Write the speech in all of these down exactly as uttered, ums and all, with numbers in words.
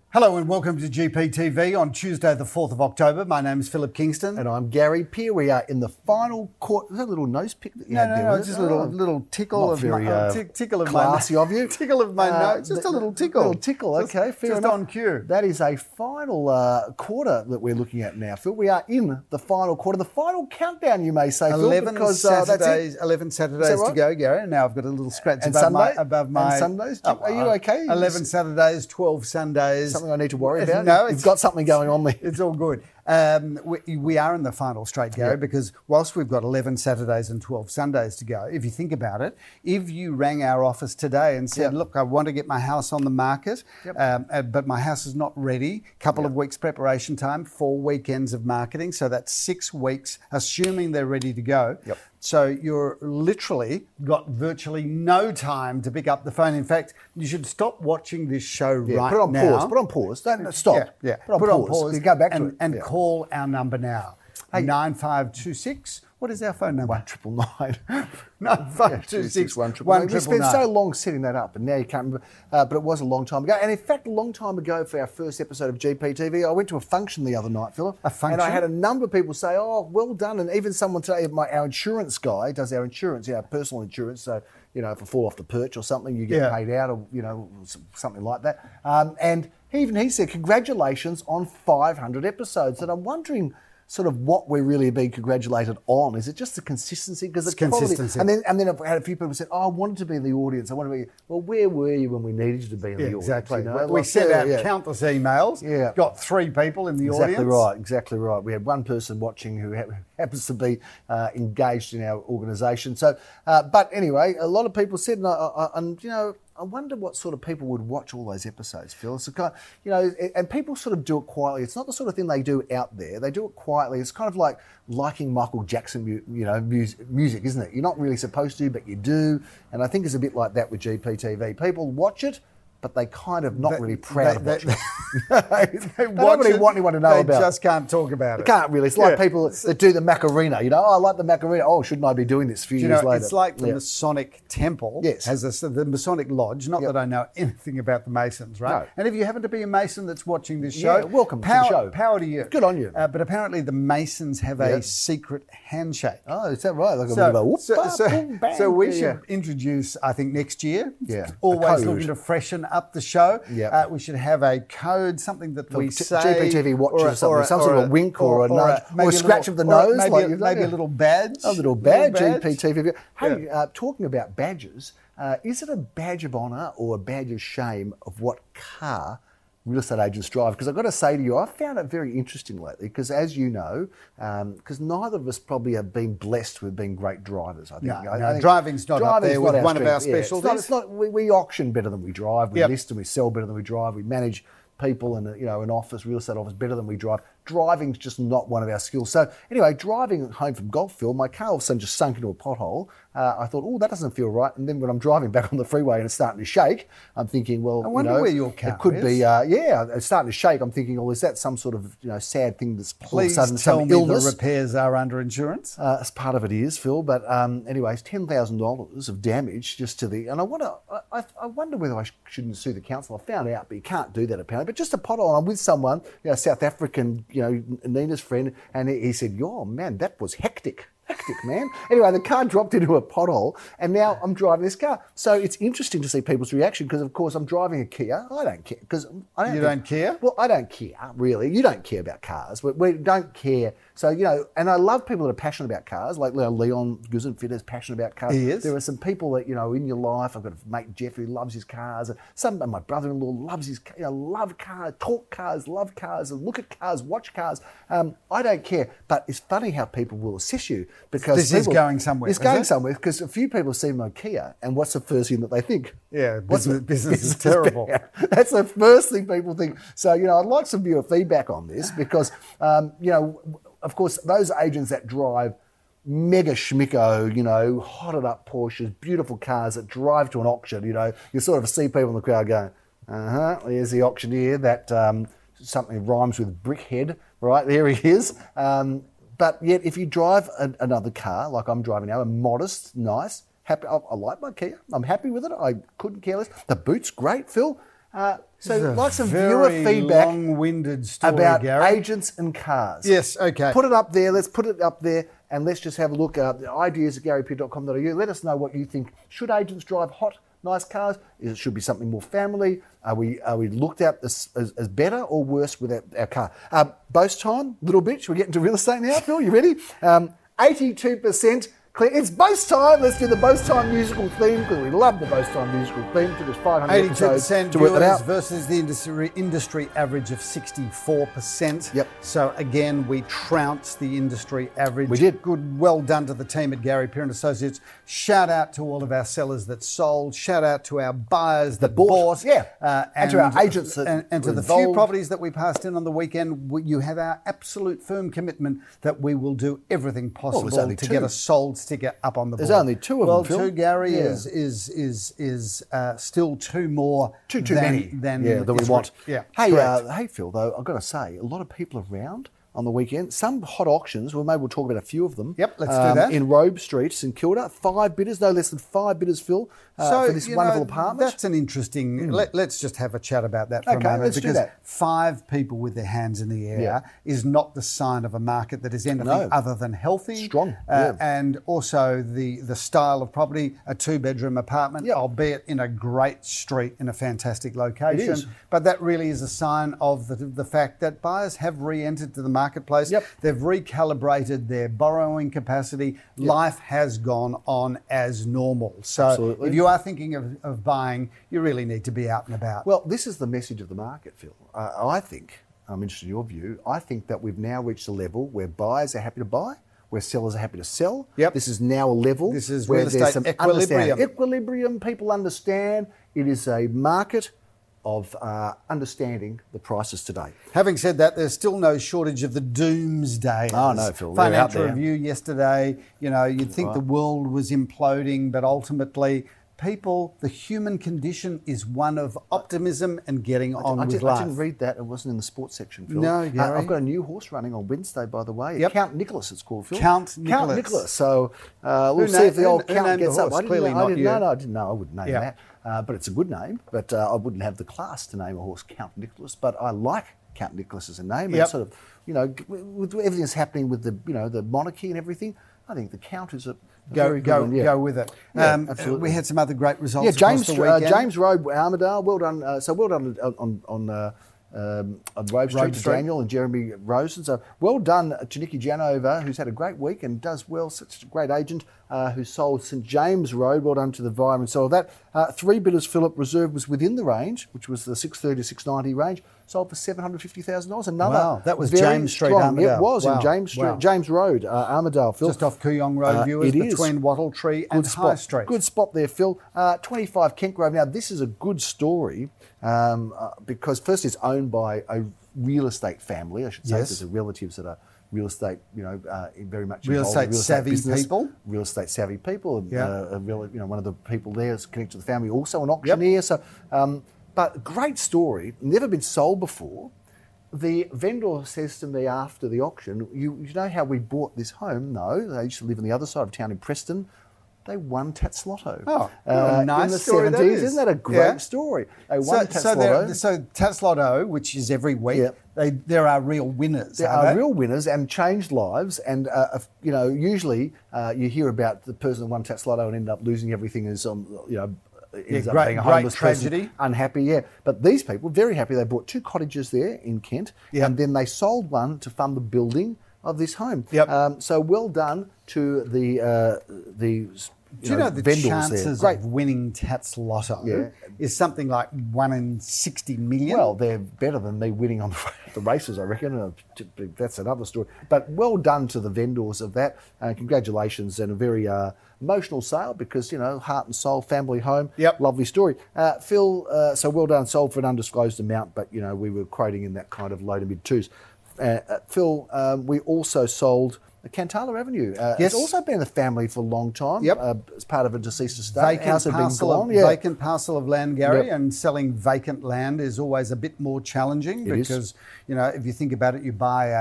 Hello and welcome to G P T V on Tuesday the fourth of October. My name is Philip Kingston. And I'm Gary Peer. We are in the final quarter. Is that a little nose pick that you no, had no, there? no, Was just it? a little Oh, little tickle not of very, my uh, t- tickle of classy my of you. tickle of my Uh, nose. Just a little tickle. little tickle, okay, Just- fair just enough. on cue. That is a final uh, quarter that we're looking at now, Phil. We are in the final quarter, the final countdown, you may say, Phil, Eleven because uh, that's Saturdays, it. eleven Saturdays Is that to right? go, Gary. And now I've got a little scratch And above my Sunday? above my And Sundays? Oh, Are you uh, okay? Eleven Saturdays, twelve Sundays. Something I need to worry about? No, You've it's- got something going on there. It's all good. Um, we, we are in the final straight, Gary, Yeah. because whilst we've got eleven Saturdays and twelve Sundays to go, if you think about it, if you rang our office today and said, Yep. look, I want to get my house on the market, Yep. um, uh, but my house is not ready, couple of weeks preparation time, four weekends of marketing, so that's six weeks, assuming they're ready to go. Yep. So you're literally got virtually no time to pick up the phone. In fact, you should stop watching this show Yeah, right put it on now. pause. Put it on pause. Don't stop. Yeah, yeah. Put it on pause. You go back to and, it. and Yeah. call our number now. nine five two six. What is our phone number? One triple nine. nine five two six one one triple nine. We triple spent nine. so long setting that up, and now you can't remember. Uh, but it was a long time ago. And in fact, a long time ago for our first episode of G P T V, I went to a function the other night, Philip. A function? And I had a number of people say, "Oh, well done." And even someone today, my our insurance guy does our insurance, our personal insurance. So you know, if I fall off the perch or something, you get Yeah. paid out, or you know, something like that. Um, and he, even he said, "Congratulations on five hundred episodes." And I'm wondering, sort of what we're really being congratulated on. Is it just the consistency? Because It's the quality- consistency. And then, and then I've had a few people said, "Oh, I wanted to be in the audience. I want to be." Well, where were you when we needed you to be in Yeah, the audience? exactly. You know, we like, sent yeah, out yeah. countless emails. Yeah. Got three people in the Exactly audience. right. Exactly right. We had one person watching who ha- happens to be uh, engaged in our organisation. So, uh, but anyway, a lot of people said, and, I, I, and you know. I wonder what sort of people would watch all those episodes, Phil. It's a kind, you know, and people sort of do it quietly. It's not the sort of thing they do out there. They do it quietly. It's kind of like liking Michael Jackson, mu- you know, music, music, isn't it? You're not really supposed to, but you do. And I think it's a bit like that with G P T V. People watch it, but they kind of not They- really proud they- of watching they- it. They They watch don't really it, want anyone to know they about it. just can't talk about They it. can't really. It's like Yeah. people that do the Macarena. You know, oh, I like the Macarena. Oh, shouldn't I be doing this a few You years know, later? it's like the Yeah. Masonic Temple Yes. has a, the Masonic Lodge. Not Yep. that I know anything about the Masons, right? No. And if you happen to be a Mason that's watching this show, Yeah, welcome to the power, show. Power to you. Good on you. Uh, but apparently the Masons have a Yeah. secret handshake. Oh, is that right? Like a bit So, of a whoop, so, bop, so, boom, bang. so we Yeah, should yeah. introduce, I think, next year. Yeah, a Always code. looking to freshen up the show. Yeah. Uh, we should have a code, something that we G- say. G P T V watches or something, some sort of a wink or a nudge, or a maybe scratch little- of the or nose, Maybe, like a, you've done, maybe a yeah. little badge. A little badge, Little G P T V. Hey, Yeah. uh, talking about badges, uh, is it a badge of honour or a badge of shame of what car real estate agents drive? Because I've got to say to you, I found it very interesting lately because, as you know, because neither of us probably have been blessed with being great drivers. I think, No, I, no, I think driving's not up there with not one of our strength. Yeah, it's not- specialties. it's not, we, we auction better than we drive. We Yep. list and we sell better than we drive. We manage people in a, you know an office, real estate office, better than we drive. Driving's just not one of our skills. So anyway, driving home from Golfville, my car all of a sudden just sunk into a pothole. Uh, I thought, oh, that doesn't feel right. And then when I'm driving back on the freeway and it's starting to shake, I'm thinking, well, I wonder you know, where your car it could is. be, uh, yeah, it's starting to shake. I'm thinking, well, is that some sort of you know sad thing that's all of a Please sudden tell some me illness? the repairs are under insurance. Uh, as part of it is, Phil, but um, anyways, ten thousand dollars of damage just to the, and I want to, I, I wonder whether I sh- shouldn't sue the council. I found out, but you can't do that apparently. But just a pothole, I'm with someone, you know, South African, you know, Nina's friend, and he, he said, "Yo, man, that was hectic." Hectic, man. Anyway, the car dropped into a pothole, and now I'm driving this car. So it's interesting to see people's reaction because, of course, I'm driving a Kia. I don't care because I don't. You think- don't care? Well, I don't care really. You don't care about cars, but we don't care. So you know, and I love people that are passionate about cars, like you know, Leon Guzenfitter is passionate about cars. He is. There are some people that you know in your life. I've got a mate Jeff who loves his cars. And some my brother-in-law loves his, you know, love cars, talk cars, love cars, and look at cars, watch cars. Um, I don't care, but it's funny how people will assess you because This is people- going somewhere, It's is going it? somewhere because a few people see my Kia, and what's the first thing that they think? Yeah, What's business, the- business is terrible. bad. That's the first thing people think. So, you know, I'd like some viewer feedback on this because, um, you know, of course, those agents that drive mega schmicko, you know, hotted up Porsches, beautiful cars that drive to an auction, you know, you sort of see people in the crowd going, uh-huh, there's the auctioneer that um, something rhymes with brickhead, right? There he is. Um, but yet, if you drive a, another car, like I'm driving now, a modest, nice, happy, I, I like my Kia. I'm happy with it. I couldn't care less. The boot's great, Phil. Uh, so, This is a like some very viewer feedback long-winded story, about Gary. agents and cars. Yes, okay. Put it up there. Let's put it up there, and let's just have a look at the ideas at gary peer dot com dot a u. Let us know what you think. Should agents drive hot, nice cars? It should be something more family. Are we are we looked at as, as, as better or worse with our, our car? Um, boast time, little bit. Should we get into real estate now, Phil? You ready? Um, eighty-two percent. It's boast time. Let's do the boast time musical theme because we love the boast time musical theme. Took us five hundred eighty-two episodes percent to work it out. versus the industry, industry average of sixty-four percent. Yep. So again, we trounced the industry average. We did. Good, well done to the team at Gary Peer and Associates. Shout out to all of our sellers that sold. Shout out to our buyers that bought. bought. Yeah. Uh, And to our agents that and, and to were the few involved. properties that we passed in on the weekend. We, you have our absolute firm commitment that we will do everything possible only to two. get a sold sticker up on the board. There's only two of well, them, Phil. two, Gary, Yeah. is is is is uh, still two more. Too too than, many. Than yeah, that we is want. re- Yeah. Hey, correct. uh, hey, Phil. Though I've got to say, a lot of people around on the weekend. Some hot auctions. Well, maybe we'll talk about a few of them. Yep, let's do that. In Robe Street, St Kilda, five bidders, no less than five bidders, Phil, uh, so for this you wonderful know, apartment. That's an interesting. Let, let's just have a chat about that for Okay, a moment, let's do because that. five people with their hands in the air Yeah. is not the sign of a market that is anything No. other than healthy, Strong, uh, yeah. and also the the style of property, a two bedroom apartment, Yep. albeit in a great street in a fantastic location. is. But that really is a sign of the the fact that buyers have re-entered to the marketplace. Yep. They've recalibrated their borrowing capacity. Life has gone on as normal. So Absolutely. if you are thinking of, of buying, you really need to be out and about. Well, this is the message of the market, Phil. Uh, I think, I'm interested in your view, I think that we've now reached a level where buyers are happy to buy, where sellers are happy to sell. Yep. This is now a level This is where real there's estate some equilibrium. understanding. Equilibrium, people understand. It is a market of uh, understanding the prices today. Having said that, there's still no shortage of the doomsday. Oh, no, Phil, they're out Financial there. Review yesterday, you know, you'd think the world was imploding, but ultimately, people, the human condition is one of optimism and getting on I, with did, life. I didn't read that. It wasn't in the sports section, Phil. No, Uh, Gary. I've got a new horse running on Wednesday, by the way. Yep. Count Nicholas, it's called, Phil. Count Count Nicholas. Nicholas. So uh, we'll Who see na- if the who- old who count named the gets up. horse? I didn't, Clearly know, not I didn't you. know. No, I didn't know. I wouldn't name Yeah. that. Uh, but it's a good name. But uh, I wouldn't have the class to name a horse Count Nicholas. But I like Count Nicholas as a name. Yep. And sort of, you know, with everything that's happening with the, you know, the monarchy and everything, I think the Count is a, a Go, very good go, one. Yeah. go with it. Yeah, Um, absolutely. We had some other great results. Yeah, across James the uh, weekend. James Road, Armidale. Well done. Uh, so well done on on on, uh, um, on Robe Street Robe to Street. Daniel and Jeremy Rosen. So well done to Nikki Janover, who's had a great week and does well. Such a great agent uh, who sold St James Road. Well done to the buyer and sold that. Uh, three bidders. Philip Reserve was within the range, which was the six thirty to six ninety range. Sold for seven hundred fifty thousand dollars. Another Wow, that was very James Street, strong- Armidale. It was Wow, in James Street, wow. James Road, uh, Armidale. Phil. Just off Kooyong Road, Uh, viewers, it is. between Wattle Tree and Good High spot. Street. Good spot there, Phil. Uh, twenty-five Kent Grove. Now, this is a good story um, uh, because first it's owned by a real estate family, I should say. Yes. There's a relatives that are real estate, you know, uh, very much Real involved in estate savvy business. people. Real estate savvy people. Yeah. Uh, a real, you know, one of the people there is connected to the family, also an auctioneer. So, um, but great story. Never been sold before. The vendor says to me after the auction, you, you know how we bought this home? No, they used to live on the other side of town in Preston. They won Tats Lotto. Oh, what a nice in the story that seventies. is. Isn't that a great Yeah. story? They So, won Tats so, Lotto. there- so Tats Lotto, which is every week, Yeah. they, there are real winners. There are are they? real winners and changed lives. And, uh, if- you know, usually uh, you hear about the person that won Tats Lotto and ended up losing everything is, um, you know, ends up great- being a great homeless tragedy. person, unhappy, yeah. But these people, very happy. They bought two cottages there in Kent, Yep. and then they sold one to fund the building of this home. Yep. Um, so well done to the uh, the Do you know the vendors chances there. Great. of winning Tats Lotto Yeah. is something like one in sixty million? Well, they're better than me winning on the races, I reckon. Uh, That's another story. But well done to the vendors of that. Uh, congratulations, and a very uh, emotional sale because, you know, heart and soul, family home. Yep. Lovely story. Uh, Phil, uh, so well done, sold for an undisclosed amount, but, you know, we were quoting in that kind of low to mid twos. Uh, uh, Phil, um, we also sold Cantala Avenue. Uh, Yes. It's also been a family for a long time. Yep. Uh, as part of a deceased estate. vacant House had been parcel, gone. of, Yeah. vacant parcel of land, Gary, Yep. and selling vacant land is always a bit more challenging It is. because, you know, if you think about it, you buy a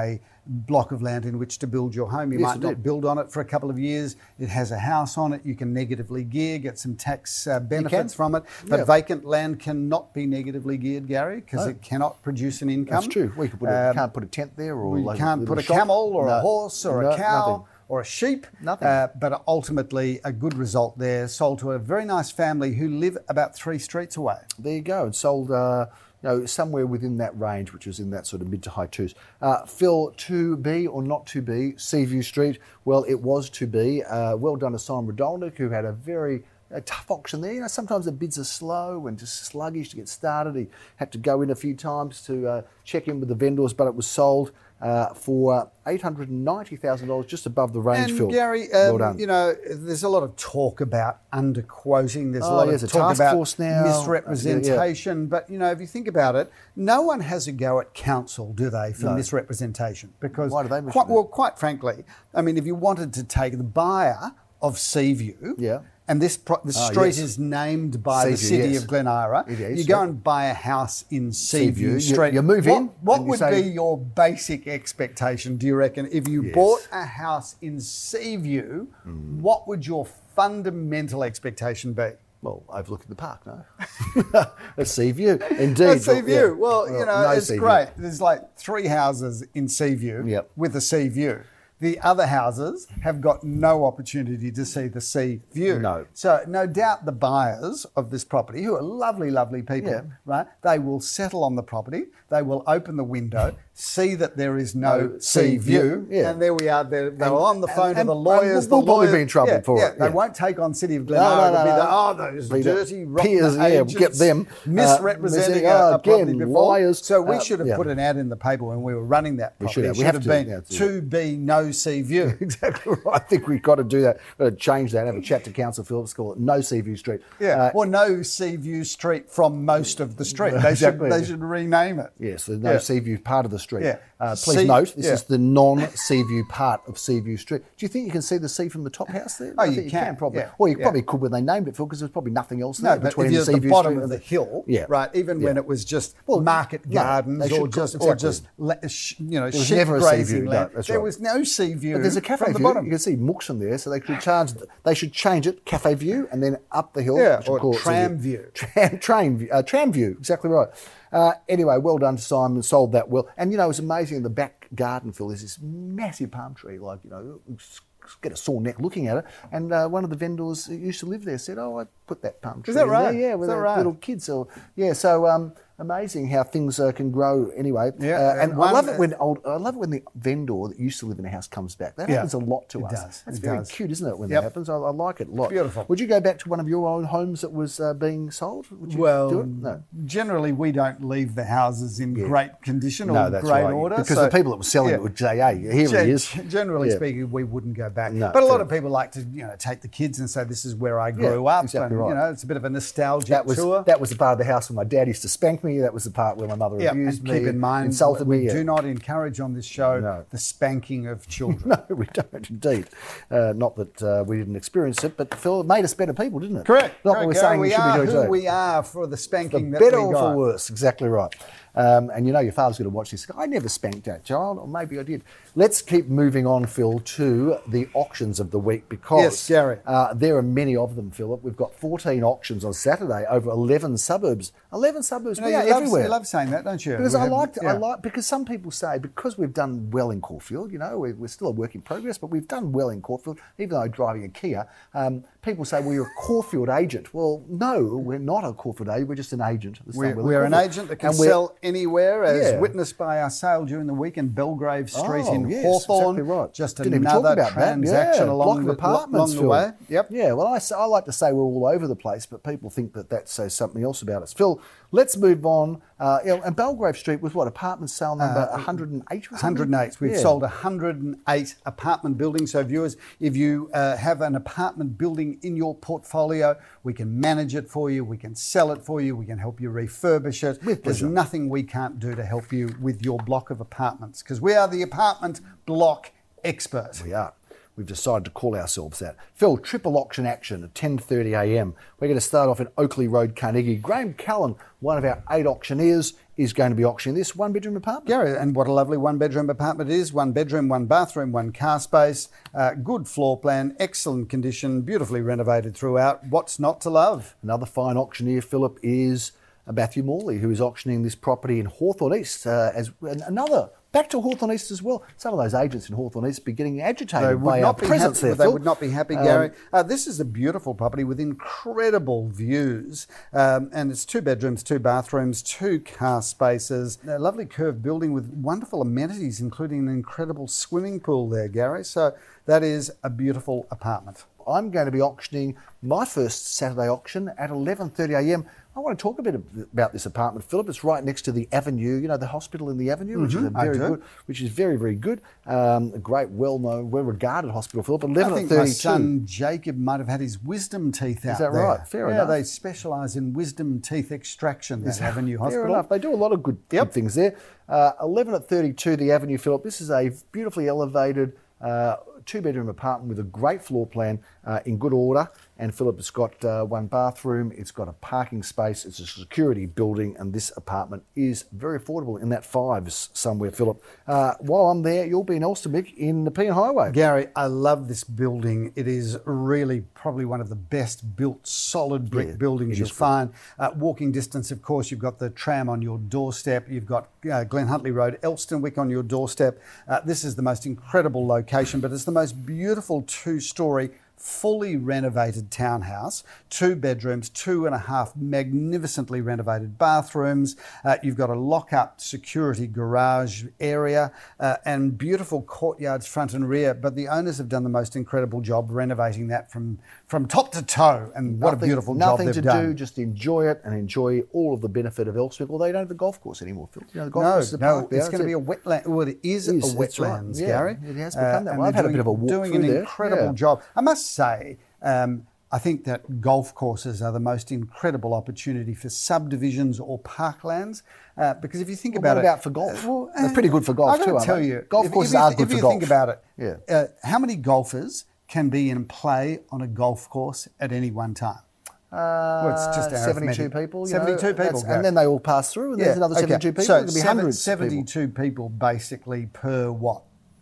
block of land in which to build your home. You Yes, might it not did. build on it for a couple of years. It has a house on it. You can negatively gear, get some tax uh, benefits from it. But Yeah. vacant land cannot be negatively geared, Gary, because No. it cannot produce an income. That's true. We could put a, Um, can't put a tent there, or you like can't little put a shop. camel or No. a horse or No, a cow nothing. or a sheep. Nothing. Uh, but ultimately, a good result there. Sold to a very nice family who live about three streets away. There you go. And sold, uh, you know, somewhere within that range, which was in that sort of mid to high twos. Uh, Phil, to be or not to be, Seaview Street. Well, it was to be. Uh, well done to Simon Radolnik, who had a very a tough auction there. You know, sometimes the bids are slow and just sluggish to get started. He had to go in a few times to uh, check in with the vendors, but it was sold uh, for eight hundred ninety thousand dollars, just above the range, And Phil. Gary, um, well done. you know, there's a lot of talk about underquoting. There's a Oh, lot there's of a talk task about force now. misrepresentation. But, you know, if you think about it, no one has a go at council, do they, for No. misrepresentation? Because, Why do they quite, misrepresent? well, quite frankly, I mean, if you wanted to take the buyer of Seaview, Yeah. and this pro- the Ah, street yes. is named by the Seaview, city yes. of Glen Ira, It is, you go yeah. and buy a house in Seaview. Seaview You- Street. you move what, in What and you would say- be your basic expectation, do you reckon? If you Yes. bought a house in Seaview, Mm. what would your fundamental expectation be? Well, overlooking the park, no? A sea view, indeed. A sea view. Yeah. Well, you know, no it's sea view. great. There's like three houses in Seaview Yep. with a sea view. The other houses have got no opportunity to see the sea view. No. So no doubt the buyers of this property, who are lovely, lovely people, Yeah. right? They will settle on the property. They will open the window, see that there is no, No sea sea view, view, yeah. and there we are. They're, they're And- on the phone and- to and- the lawyers. and we'll the probably lawyers, be in trouble yeah, for yeah, it, They yeah. won't take on City of Glen No, Ira. no, It'll be no, the, no. oh, those Be the dirty, rotten peers, yeah, agents get them, uh, misrepresenting uh, a, a property again, before. liars. So we Uh, should have yeah. put an ad in the paper when we were running that We property. should have. It We should have have to, been yeah, to- to be no sea view. Exactly right. I think we've got to do that. Got to change that. Have a chat to Council Phillips. Call it No Seaview Street. Yeah, Uh, or no sea view street from most of the street. They Exactly. should they should rename it. Yes, the no Yeah. Seaview part of the street. Yeah. Uh, please Sea- note, this yeah. is the non-Seaview part of Seaview Street. Do you think you can see the sea from the top house there? Oh, I you think can, probably. yeah, Well, you yeah. probably could when they named it, Phil, because there's probably nothing else there No, but between if you're the at the Seaview bottom Street of and the hill, Yeah. right? Even when Yeah. it was just Well, market no, gardens they should or call- just or exactly. just le- sh- you know was sheep never a sea grazing view, no, land. that's there right. was no sea view. But there's a cafe from the view. bottom. You can see mooks in there, so they should charge. They should change it cafe view and then up the hill. Yeah, we should or call it tram Seaview. view. Tram, train view. Uh, tram view. Exactly right. Uh, anyway, well done to Simon. Sold that well, and you know it's amazing. In the back garden, Phil, there's this massive palm tree. Like you know, get a sore neck looking at it. And uh, one of the vendors who used to live there said, "Oh, I put that palm tree that in right? there, yeah, with Is that our right? little kids." So yeah, so um, amazing how things uh, can grow. Anyway, Yeah, uh, and and I love one- it when old. I love it when the vendor that used to live in a house comes back. That Yeah, happens a lot to it us. does, That's it very does. cute, isn't it? When Yep. that happens, I, I like it a lot. Beautiful. Would you go back to one of your own homes that was uh, being sold? Would you Well, do it? No. generally we don't leave the houses in great condition or No, that's great right. order. Because so- the people that were selling yeah. it were J A. Here Gen- it is. Generally Yeah. speaking, we wouldn't go back. No, but a lot fair of people like to, you know, take the kids and say, "This is where I grew Yeah, up." exactly and, right. You know, it's a bit of a nostalgic That was tour. that was the part of the house where my dad used to spank me. That was the part where my mother Yeah, abused and me, keep in mind, insulted we me. do yeah. not encourage on this show No. the spanking of children. No, we don't indeed. Uh, not that uh, we didn't experience it, but Phil, it made us better people, didn't it? Correct. Not Correct, what we're Gary. saying we, we should are be doing who today. we are for the spanking For that better we or got. for worse, exactly right. Um, and you know your father's going to watch this. I never spanked that child, or maybe I did. Let's keep moving on, Phil, to the auctions of the week because Yes, Gary. Uh, there are many of them, Philip. We've got fourteen auctions on Saturday over eleven suburbs. eleven suburbs, You know, we you are love, everywhere. you love saying that, don't you? Because We I have- like, I yeah. like, because some people say because we've done well in Caulfield, you know, we're, we're still a work in progress, but we've done well in Caulfield, even though driving a Kia. Um, people say well, you're a Caulfield agent. Well, no, we're not a Caulfield agent. We're just an agent. that's We're, done well in we're an Caulfield. agent that can And we're- sell anywhere, as Yeah. witnessed by our sale during the week in Belgrave Street Oh, in yes, Hawthorne. exactly right. Just Didn't even talk another about that. transaction Yeah, along, block of the, apartments, along the Phil. way. Yep. Yeah, well, I, s- I like to say we're all over the place, but people think that that says something else about us. Phil, let's move on. Uh, you know, and Belgrave Street was what, apartment sale number one hundred eight or something? one hundred eight. We've Yeah. sold one hundred eight apartment buildings. So, viewers, if you uh, have an apartment building in your portfolio, we can manage it for you, we can sell it for you, we can help you refurbish it. With There's pleasure. nothing we can't do to help you with your block of apartments because we are the apartment block expert. We are. we've decided to call ourselves that. Phil, triple auction action at ten thirty a m. We're going to start off in Oakley Road, Carnegie. Graham Callan, one of our eight auctioneers, is going to be auctioning this one-bedroom apartment. Gary, and what a lovely one-bedroom apartment it is. One bedroom, one bathroom, one car space, uh, good floor plan, excellent condition, beautifully renovated throughout. What's not to love? Another fine auctioneer, Philip, is Matthew Morley, who is auctioning this property in Hawthorn East. Uh, as another back to Hawthorn East as well. Some of those agents in Hawthorn East be getting agitated They would by our not be presence happy, there. They Phil. would not be happy, Um, Gary. Uh, this is a beautiful property with incredible views, um, and it's two bedrooms, two bathrooms, two car spaces. A lovely curved building with wonderful amenities, including an incredible swimming pool there, Gary. So that is a beautiful apartment. I'm going to be auctioning my first Saturday auction at eleven thirty a m. I want to talk a bit about this apartment, Philip. It's right next to the Avenue, you know, the hospital in the Avenue, which Mm-hmm, is a very good, which is very, very good. Um, a great, well-known, well-regarded hospital, Philip. eleven I think thirty-two. my son Jacob might have had his wisdom teeth out that there. right? Fair yeah, enough. they specialise in wisdom teeth extraction, that Avenue Hospital. Fair enough. They do a lot of good, Yep. good things there. Uh, eleven at thirty-two, the Avenue, Philip. This is a beautifully elevated uh, two-bedroom apartment with a great floor plan uh, in good order. And Philip, it's got uh, one bathroom, it's got a parking space, it's a security building, and this apartment is very affordable in that fives somewhere, Philip. Uh, while I'm there, you'll be in Elsternwick in the Pean Highway. Gary, I love this building. It is really probably one of the best built solid brick Yeah, buildings it you'll is good. find. Uh, walking distance, of course, you've got the tram on your doorstep. You've got uh, Glen Huntley Road, Elsternwick on your doorstep. Uh, this is the most incredible location, but it's the most beautiful two-storey fully renovated townhouse, two bedrooms, two and a half magnificently renovated bathrooms. Uh, you've got a lock-up security garage area uh, and beautiful courtyards front and rear. But the owners have done the most incredible job renovating that from, from top to toe. And what a beautiful job Nothing they've to done. do, just enjoy it and enjoy all of the benefit of Elsternwick. Although you don't have the golf course anymore, Phil. You know, the golf No, course is a no, park there. it's going to be a wetland. Well, it is, It is, a that's right. wetlands, Yeah, Gary. it has become that and way. I've they're had a doing- bit of a walk doing through an there. incredible Yeah. job. I must say, um, I think that golf courses are the most incredible opportunity for subdivisions or parklands. Uh, because if you think Well, about what it, about for golf? well, They're pretty good for golf I've got too, to aren't tell they? you, Golf if- courses if you, are good if for you golf. think about it, Yeah. uh, how many golfers can be in play on a golf course at any one time? Well, it's just Uh, seventy-two arithmetic. people. You seventy-two know, people, that's- Gary. and then they all pass through, and there's another okay. seventy-two people. So it could be seven- hundreds. of people. seventy-two people basically per what?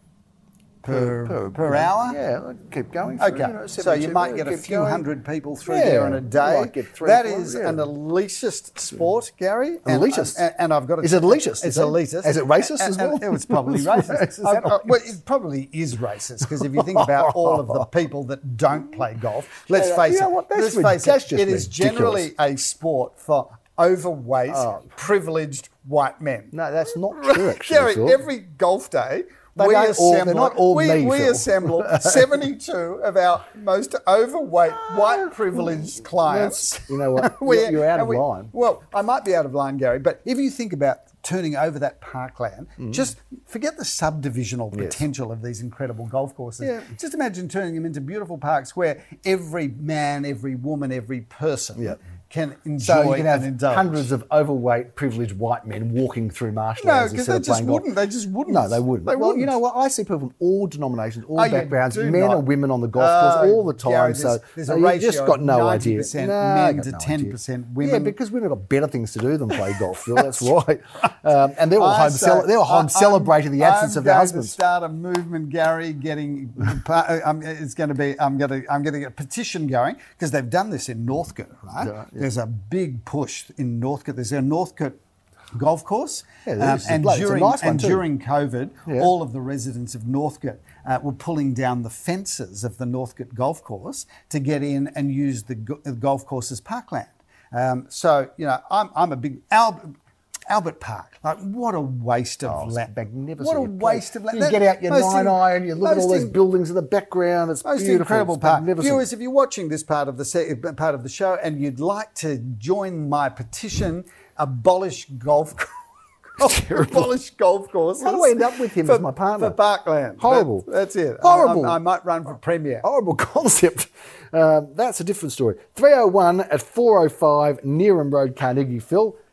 Per, per, per- hour? Yeah, keep going. Through, Okay, you know, so you seventy-two, might get a keep few going. hundred people through Yeah, there in a you day. might get three, That four, is yeah. an elitist sport, Gary. An and- elitist? And, and I've got to Is it elitist, It's is it? elitist. Is it racist And- as well? and It was probably racist. Is that I've- right? well, it probably is racist because if you think about all of the people that don't play golf, let's Yeah, face you know it. what, that's let's rid- face that's it. just It is generally ridiculous. a sport for overweight, Oh. privileged white men. No, that's not true, actually, Gary, Phil. every golf day, They we don't all- assemble, they're not all we, me, we Phil. assemble seventy-two of our most overweight, white privileged clients. That's- you know what, We- you're- you're out and of we- line. Well, I might be out of line, Gary, but if you think about turning over that parkland, Mm. just forget the subdivisional potential of these incredible golf courses. Yeah. Just imagine turning them into beautiful parks where every man, every woman, every person Yeah. can enjoy So you can have and indulge. hundreds of overweight, privileged white men walking through No, marshlands because instead they of just playing golf. wouldn't. They just wouldn't. No, they wouldn't. They well, wouldn't. you know what? I see people from all denominations, all Oh, you backgrounds, do men not. and women on the golf Oh, course all the time. Gary, so there's- there's a uh, you ratio just got of no ninety idea. percent No, men I got to no ten idea. percent Yeah, women. because women have got better things to do than play golf, Phil. That's right. Um, and they're all I home, say- cel- they're all home I- I'm- celebrating the absence I'm of their going husbands. To start a movement, Gary. Getting, um, it's going to be. I'm going to. I'm going to get a petition going because they've done this in Northcote, right? Yeah, yeah. There's a big push in Northcote. There's a Northcote golf course, Yeah, there is. It's and a- it's a during nice one and too. during COVID, Yeah. all of the residents of Northcote uh, were pulling down the fences of the Northcote golf course to get in and use the, go- the golf course's parkland. Um, so you know, I'm I'm a big Albert, Albert Park. Like what a waste of Oh, it's land! magnificent. What a You play- waste of land! You That- get out your most nine in- iron, you look at all most those in- buildings in the background. It's Most beautiful. incredible It's part. magnificent. Viewers, if you're watching this part of the se- part of the show and you'd like to join my petition, abolish golf. abolish golf courses. How do I end up with him for, as my partner? For Parkland. Horrible. That's, that's it. Horrible. I, I, I might run for premier. Horrible concept. Um, that's a different story. three oh one at four oh five Neeram Road, Carnegie, Phil.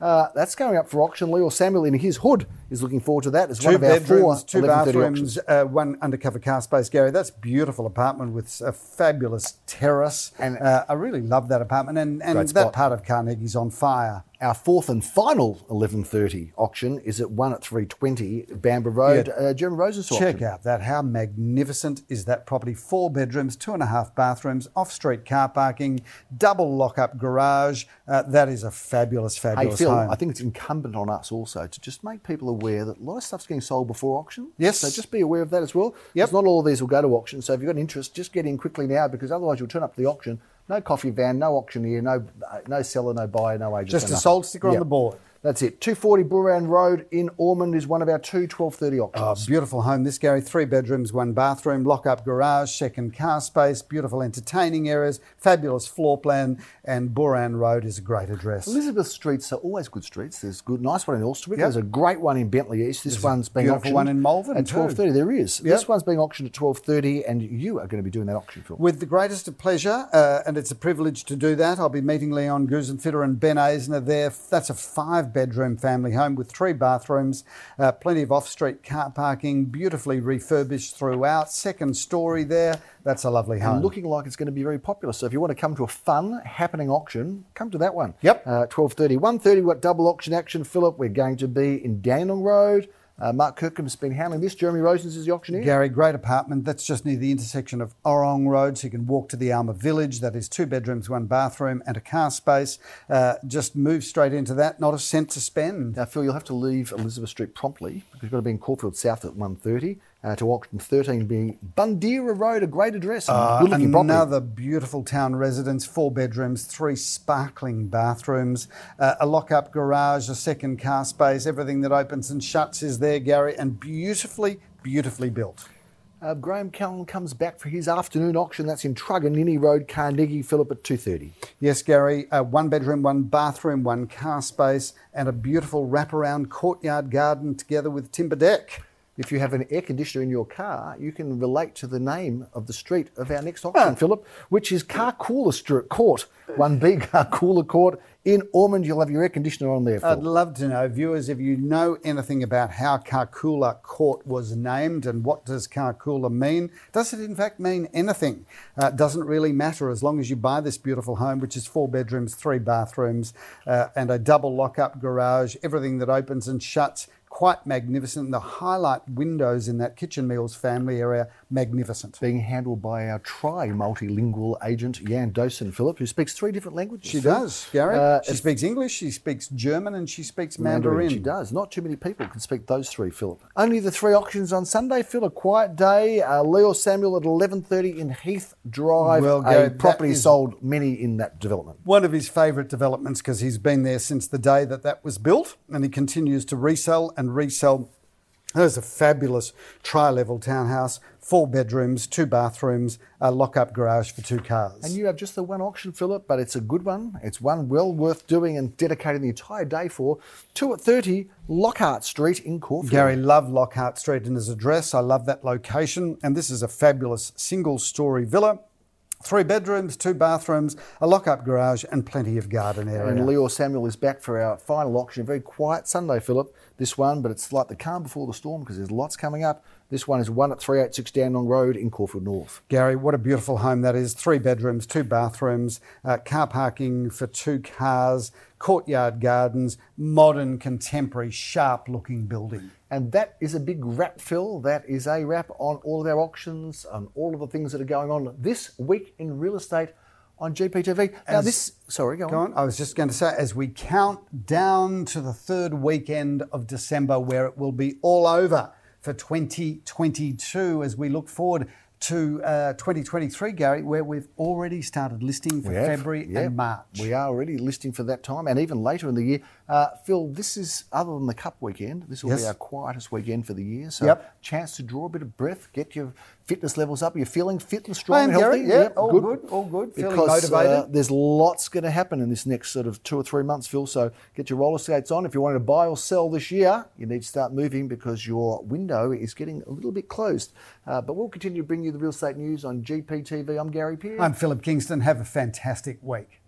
Uh, that's going up for auction. Leo Samuel in his hood is looking forward to that. It's Two one of our four bedrooms, two eleven thirty bathrooms, auctions. uh, one undercover car space, Gary. That's a beautiful apartment with a fabulous terrace. And- And uh, I really love that apartment. And, and Great that spot. part of Carnegie's on fire. Our fourth and final eleven thirty auction is at one at three twenty Bamber Road, Yeah. uh, Jeremy Rose's auction. Check out that. How magnificent is that property? Four bedrooms, two and a half bathrooms, off-street car parking, double lock-up garage. Uh, that is a fabulous, Hey fabulous Phil, home. I think it's incumbent on us also to just make people aware that a lot of stuff's getting sold before auction. Yes. So just be aware of that as well. Yep. Because not all of these will go to auction. So if you've got an interest, just get in quickly now, because otherwise you'll turn up to the auction. No coffee van, no auctioneer, no no seller, no buyer, no agent. Just no a nothing. sold sticker on Yep. the board. That's it. two forty Booran Road in Ormond is one of our two twelve thirty Oh, auctions. beautiful home this, Gary. Three bedrooms, one bathroom, lock-up garage, second car space, beautiful entertaining areas, fabulous floor plan, and Booran Road is a great address. Elizabeth Streets are always good streets. There's a good, nice one in Alsterwick. Yep. There's a great one in Bentley East. This There's a one's being beautiful auctioned one in Malvern at too. twelve thirty. There is. Yep. This one's being auctioned at twelve thirty, and you are going to be doing that auction, Phil. With the greatest of pleasure, uh, and it's a privilege to do that. I'll be meeting Leon Gusenfitter and Ben Eisner there. That's a five-bedroom family home with three bathrooms, uh, plenty of off-street car parking, beautifully refurbished throughout. Second story there. That's a lovely home. And looking like it's going to be very popular. So if you want to come to a fun, happening auction, come to that one. Yep. Uh, twelve thirty. one thirty, we've got double auction action, Philip. We're going to be in Dandenong Road. Uh, Mark Kirkham's been handling this. Jeremy Rosens is the auctioneer. Gary, great apartment. That's just near the intersection of Orong Road, so you can walk to the Alma Village. That is two bedrooms, one bathroom, and a car space. Uh, just move straight into that. Not a cent to spend. Now, Phil, you'll have to leave Elizabeth Street promptly, because you've got to be in Caulfield South at one thirty. Uh, to auction thirteen being Bundeera Road, a great address. and Uh, good-looking property. another beautiful town residence, four bedrooms, three sparkling bathrooms, uh, a lock-up garage, a second car space. Everything that opens and shuts is there, Gary, and beautifully, beautifully built. Uh, Graham Callan comes back for his afternoon auction. That's in Truganini Road, Carnegie, Philip, at two thirty. Yes, Gary, uh, one bedroom, one bathroom, one car space, and a beautiful wraparound courtyard garden together with timber deck. If you have an air conditioner in your car, you can relate to the name of the street of our next auction, Philip, which is Carcoola Street Court, one B Carcoola Court in Ormond. You'll have your air conditioner on there, Phil. I'd love to know, viewers, if you know anything about how Carcoola Court was named and what does Carcoola mean. Does it in fact mean anything? Uh, it doesn't really matter as long as you buy this beautiful home, which is four bedrooms, three bathrooms, uh, and a double lock-up garage, everything that opens and shuts. Quite magnificent. The highlight windows in that Kitchen Meals family area, magnificent. Being handled by our tri-multilingual agent, Jan Dosen, Philip, who speaks three different languages. She Phil. does, Gary. Uh, she speaks English, she speaks German, and she speaks Mandarin. Mandarin. She does. Not too many people can speak those three, Philip. Only the three auctions on Sunday, Phil. A quiet day. Uh, Leo Samuel at eleven thirty in Heath Drive. Well, a Gary, that property is- sold many in that development. One of his favourite developments because he's been there since the day that that was built, and he continues to resell and resell. There's a fabulous tri-level townhouse, four bedrooms, two bathrooms, a lock-up garage for two cars. And you have just the one auction, Philip, but it's a good one. It's one well worth doing and dedicating the entire day for. two at thirty Lockhart Street in Caulfield. Gary, love Lockhart Street and his address. I love that location. And this is a fabulous single-storey villa. Three bedrooms, two bathrooms, a lock-up garage, and plenty of garden area. And Leo Samuel is back for our final auction. A very quiet Sunday, Philip, this one, but it's like the calm before the storm because there's lots coming up. This one is one at three eighty-six Dandenong Road in Caulfield North. Gary, what a beautiful home that is. Three bedrooms, two bathrooms, uh, car parking for two cars, courtyard gardens, modern, contemporary, sharp-looking building. And that is a big wrap, Phil. That is a wrap on all of our auctions, on all of the things that are going on this week in real estate on G P T V. Now As- this, sorry, go on. Go on. I was just going to say, as we count down to the third weekend of December, where it will be all over for twenty twenty-two, as we look forward to uh, twenty twenty-three, Gary, where we've already started listing for We have, February yeah. and March. We are already listing for that time and even later in the year. Uh, Phil, this is, other than the Cup weekend, this will Yes. be our quietest weekend for the year. So Yep. chance to draw a bit of breath, get your fitness levels up. You're feeling fit and strong I am, and healthy? Gary. Yeah, Yep, all good, all good. Feeling Because motivated. Uh, there's lots going to happen in this next sort of two or three months, Phil. So get your roller skates on. If you want to buy or sell this year, you need to start moving because your window is getting a little bit closed. Uh, but we'll continue to bring you the real estate news on G P T V. I'm Gary Pearce. I'm Philip Kingston. Have a fantastic week.